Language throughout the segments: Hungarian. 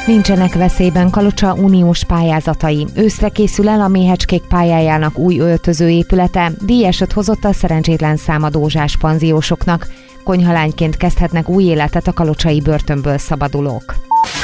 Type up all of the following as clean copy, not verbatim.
Nincsenek veszélyben Kalocsa uniós pályázatai. Őszre készül el a Méhecskék pályájának új öltözőépülete, díjasot hozott a szerencsétlen számadózsás panziósoknak. Konyhalányként kezdhetnek új életet a kalocsai börtönből szabadulók.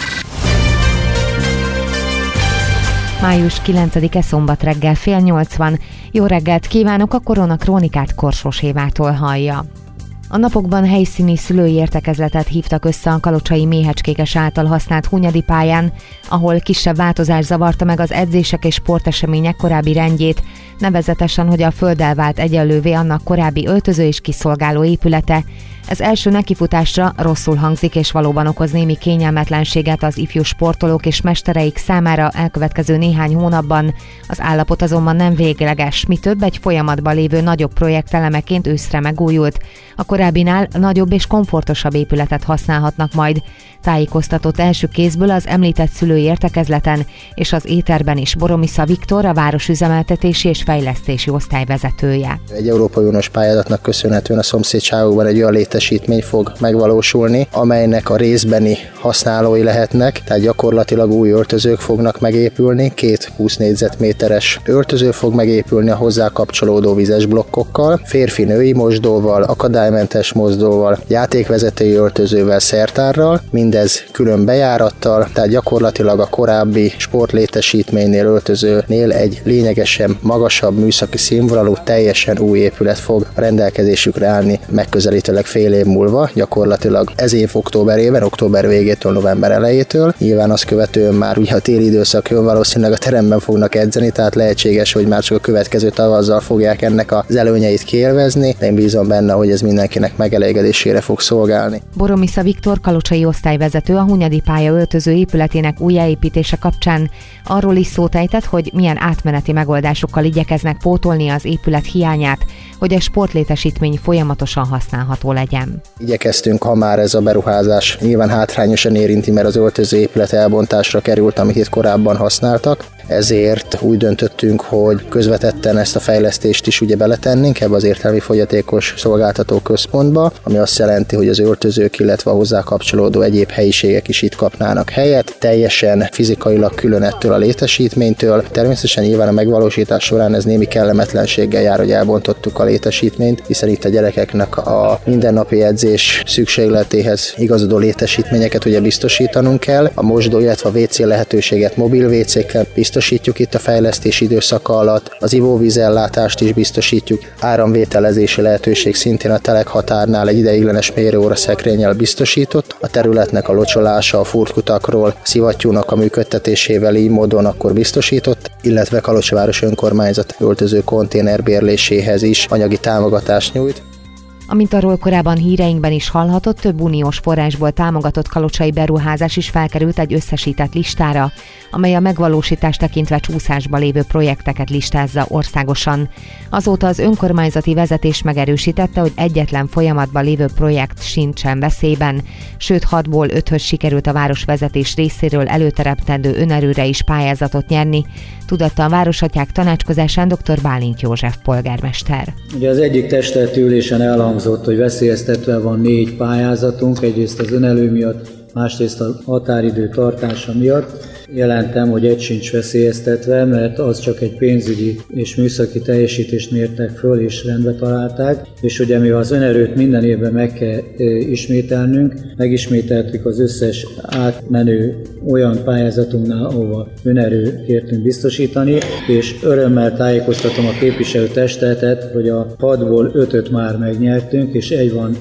Május 9-e szombat reggel 7:30. Jó reggelt kívánok, a Korona Krónikát Korsós Évától hallja. A napokban helyszíni szülői értekezletet hívtak össze a kalocsai méhecskékes által használt Hunyadi pályán, ahol kisebb változás zavarta meg az edzések és sportesemények korábbi rendjét, nevezetesen, hogy a földdel vált egyenlővé annak korábbi öltöző és kiszolgáló épülete. Ez első nekifutásra rosszul hangzik és valóban okoz némi kényelmetlenséget az ifjú sportolók és mestereik számára elkövetkező néhány hónapban. Az állapot azonban nem végleges, mi több, egy folyamatban lévő nagyobb projekt elemeként őszre megújult. A korábbinál nagyobb és komfortosabb épületet használhatnak majd. Tájékoztatott első kézből az említett szülői értekezleten és az éterben is Boromisza Viktor, a városüzemeltetési és fejlesztési osztály vezetője. Egy Európai Uniós pályázatnak köszönhetően a szomszédságokban egy olyan létesítmény fog megvalósulni, amelynek a részbeni használói lehetnek, tehát gyakorlatilag új öltözők fognak megépülni, 2 20 négyzetméteres öltöző fog megépülni a hozzá kapcsolódó vizes blokkokkal, férfi-női mosdóval, akadálymentes mosdóval, játékvezetői öltözővel, szertárral, mindez külön bejárattal, tehát gyakorlatilag a korábbi sportlétesítménynél, öltözőnél egy lényegesen magasabb műszaki színvonalú, teljesen új épület fog rendelkezésükre állni megközelítőleg fél év múlva, gyakorlatilag ez év októberében, október végétől, november elejétől. Nyilván azt követően már ugye a téli időszak jön, valószínűleg a teremben fognak edzeni, tehát lehetséges, hogy már csak a következő tavazzal fogják ennek az előnyeit kiélvezni, de én bízom benne, hogy ez mindenkinek megelégedésére fog szolgálni. Boromisza Viktor, kalocsai osztályvezető, a Hunyadi pálya öltöző épületének újjáépítése kapcsán arról is szót ejtett, hogy milyen átmeneti megoldásokkal igyekeznek pótolni az épület hiányát, hogy a sportlétesítmény folyamatosan használható legyen. Igyekeztünk, ha már ez a beruházás nyilván hátrányosan érinti, mert az öltöző épület elbontásra került, amit itt korábban használtak, ezért úgy döntöttünk, hogy közvetetten ezt a fejlesztést is ugye beletennénk ebbe az értelmi fogyatékos szolgáltató központba, ami azt jelenti, hogy az öltözők, illetve a hozzá kapcsolódó egyéb helyiségek is itt kapnának helyet, teljesen fizikailag külön ettől a létesítménytől. Természetesen nyilván a megvalósítás során ez némi kellemetlenséggel jár, hogy elbontottuk a létesítményt, hiszen itt a gyerekeknek a mindennapi edzés szükségletéhez igazodó létesítményeket ugye biztosítanunk kell. A mosdó, illetve a WC lehetőséget mobil WC-kkel biztosítjuk itt a fejlesztés időszaka alatt, az ivóvízellátást is biztosítjuk, áramvételezési lehetőség szintén a telekhatárnál egy ideiglenes mérőóra szekrényel biztosított, a területnek a locsolása a furtkutakról, szivattyúnak a működtetésével így módon akkor biztosított, illetve Kalocsaváros önkormányzat öltöző konténer bérléséhez is anyagi támogatást nyújt. Amint arról korábban híreinkben is hallhatott, több uniós forrásból támogatott kalocsai beruházás is felkerült egy összesített listára, amely a megvalósítást tekintve csúszásba lévő projekteket listázza országosan. Azóta az önkormányzati vezetés megerősítette, hogy egyetlen folyamatban lévő projekt sincsen veszélyben, sőt 6-ból 5-höz sikerült a városvezetés részéről előteremtendő önerőre is pályázatot nyerni, tudatta a Városatyák tanácskozásán dr. Bálint József polgármester. Ugye az egyik testületi ülésen elhangzott, hogy veszélyeztetve van 4 pályázatunk, egyrészt az önelő miatt, másrészt a határidő tartása miatt. Jelentem, hogy egy sincs veszélyeztetve, mert az csak egy pénzügyi és műszaki teljesítést mértek föl és rendbe találták, és ugye mivel az önerőt minden évben meg kell ismételnünk, megismételtük az összes átmenő olyan pályázatunknál, ahova önerő kértünk biztosítani, és örömmel tájékoztatom a képviselőtestületet, hogy a 6-ból 5-öt már megnyertünk, és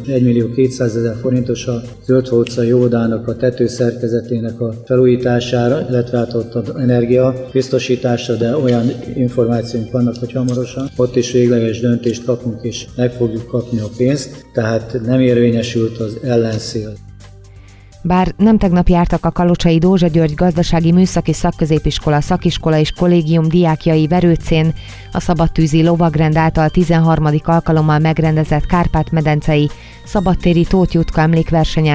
1.200.000 forintos a Zöldfa utcai óvodának a tetőszerkezetének a felújítására, illetve ott az energia biztosításra, de olyan információink vannak, hogy hamarosan ott is végleges döntést kapunk, és meg fogjuk kapni a pénzt, tehát nem érvényesült az ellenszél. Bár nem tegnap jártak a kalocsai Dózsa György Gazdasági Műszaki Szakközépiskola szakiskola és kollégium diákjai Verőcén, a Szabadtűzi Lovagrend által 13. alkalommal megrendezett Kárpát-medencei szabadtéri Tóth Jutka emlékversenyen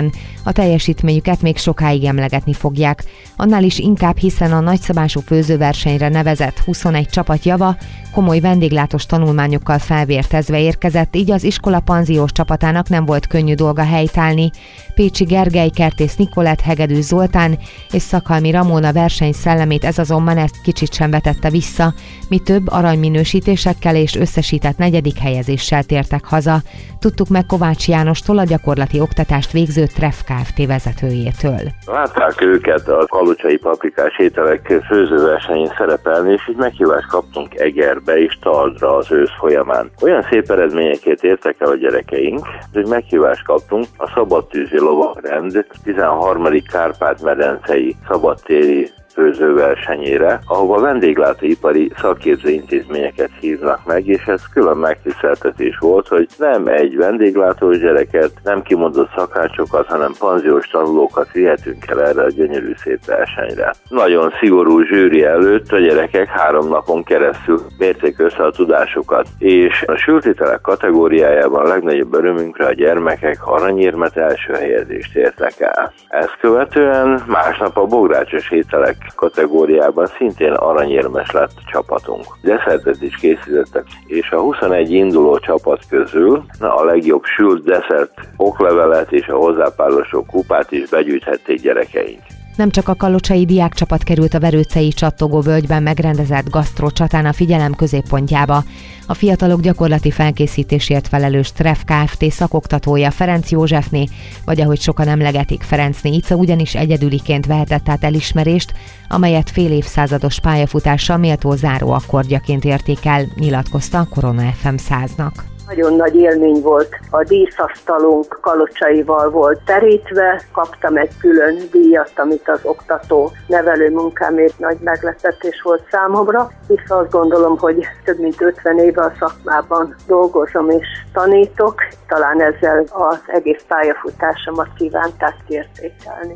A teljesítményüket még sokáig emlegetni fogják. Annál is inkább, hiszen a nagyszabású főzőversenyre nevezett 21 csapat java komoly vendéglátós tanulmányokkal felvértezve érkezett, így az iskola panziós csapatának nem volt könnyű dolga helytállni. Pécsi Gergely, Kertész Nikolett, Hegedű Zoltán és Szakhalmi Ramona verseny szellemét ez azonban ezt kicsit sem vetette vissza, mi több aranyminősítésekkel és összesített 4. helyezéssel tértek haza. Tudtuk meg Kovács Jánostól, a gyakorlati oktatást végző Treff Kft. Vezetőjétől. Látták őket a kalocsai paprikás ételek főzőversenyén szerepelni, és így meghívást kaptunk Egerbe és Taldra az ősz folyamán. Olyan szép eredményeket értek el a gyerekeink, hogy meghívást kaptunk a szabadtűzi lovagrend 13. Kárpát-medencei szabadtéri főzőversenyére, ahova vendéglátóipari szakképző intézményeket hívnak meg, és ez külön megtiszteltetés volt, hogy nem egy vendéglátós gyereket, nem kimondott szakácsokat, hanem panziós tanulókat vihetünk el erre a gyönyörű szép versenyre. Nagyon szigorú zsűri előtt a gyerekek 3 napon keresztül mérték össze a tudásukat, és a sültételek kategóriájában a legnagyobb örömünkre a gyermekek aranyérmet, első helyezést értek el. Ezt követően másnap a bográcsos ételek kategóriában szintén aranyérmes lett a csapatunk. Desszertet is készítettek, és a 21 induló csapat közül a legjobb sült desszert, oklevelet és a hozzápárosó kupát is begyűjthették gyerekeink. Nem csak a kalocsai diákcsapat került a Verőcei Csattogó völgyben megrendezett gasztrocsatán a figyelem középpontjába. A fiatalok gyakorlati felkészítésért felelős Treff Kft. Szakoktatója Ferenc Józsefné, vagy ahogy sokan emlegetik, Ferencné Ica ugyanis egyedüliként vehetett át elismerést, amelyet fél évszázados pályafutással méltó záró akkordjaként értékel, nyilatkozta a Korona FM 100-nak. Nagyon nagy élmény volt, a díszasztalunk kalocsaival volt terítve, kaptam egy külön díjat, amit az oktató nevelő munkámért nagy meglepetés volt számomra, hisz azt gondolom, hogy több mint 50 éve a szakmában dolgozom és tanítok, talán ezzel az egész pályafutásomat kívánták kiértékelni.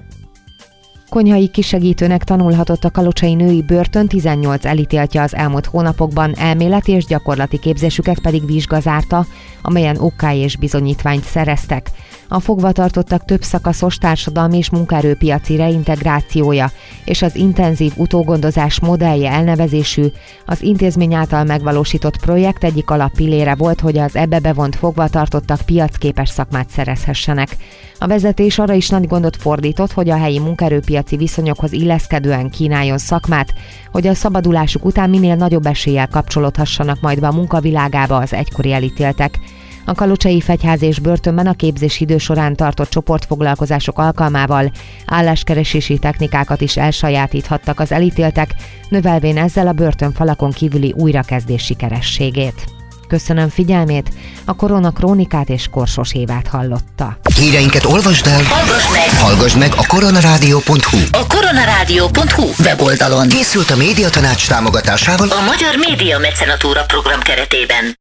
Konyhai kisegítőnek tanulhatott a kalocsai női börtön, 18 elítéltje az elmúlt hónapokban, elméleti és gyakorlati képzésüket pedig vizsgazárta, amelyen OK és bizonyítványt szereztek. A fogvatartottak több szakaszos társadalmi és munkaerőpiaci reintegrációja és az intenzív utógondozás modellje elnevezésű, az intézmény által megvalósított projekt egyik alappillére volt, hogy az ebbe bevont fogvatartottak piacképes szakmát szerezhessenek. A vezetés arra is nagy gondot fordított, hogy a helyi munkaerőpiaci viszonyokhoz illeszkedően kínáljon szakmát, hogy a szabadulásuk után minél nagyobb eséllyel kapcsolódhassanak majd be a munkavilágába az egykori elítéltek. A kalocsai fegyház és börtönben a képzés idő során tartott csoportfoglalkozások alkalmával álláskeresési technikákat is elsajátíthattak az elítéltek, növelvén ezzel a börtönfalakon kívüli újrakezdés sikerességét. Köszönöm figyelmét, a Korona Krónikát és Korsos Évát hallotta. Híreinket olvasd el, hallgass meg a koronarádió.hu. A koronarádió.hu weboldalon. Készült a Médiatanács támogatásával a Magyar Média Mecenatúra program keretében.